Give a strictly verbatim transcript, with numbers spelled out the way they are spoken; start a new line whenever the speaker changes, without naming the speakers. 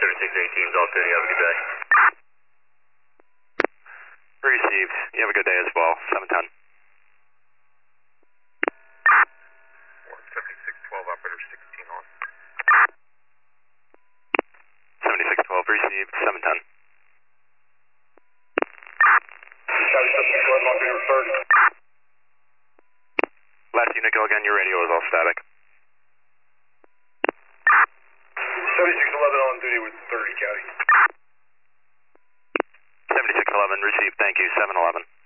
thirty-six eighteen is off duty. Have a good day.
Received. You have a good day as well. seven ten.
one seventy-six twelve, operator sixteen on.
seventy-six twelve, received. seven ten.
seventy-six twelve, operator thirty.
Last unit, go again. Your radio is all static.
seventy-six eleven on duty with thirty, County.
seventy-six eleven, received. Thank you. seven eleven.